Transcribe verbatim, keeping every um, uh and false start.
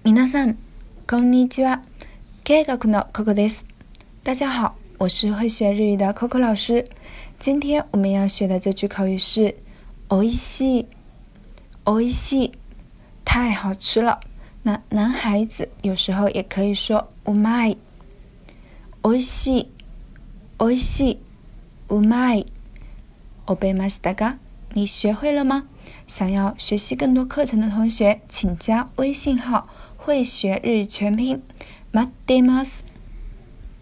皆さん、こんにちは。経営学の Coco です。大家好，我是会学日语的 Coco 老师。今天我们要学的这句口语是おいしい，おいしい，太好吃了。那男孩子有时候也可以说うまい，おいしい，おいしい，うまい。覚えましたか？你学会了吗？想要学习更多课程的同学，请加微信号会学日语全拼待ってます。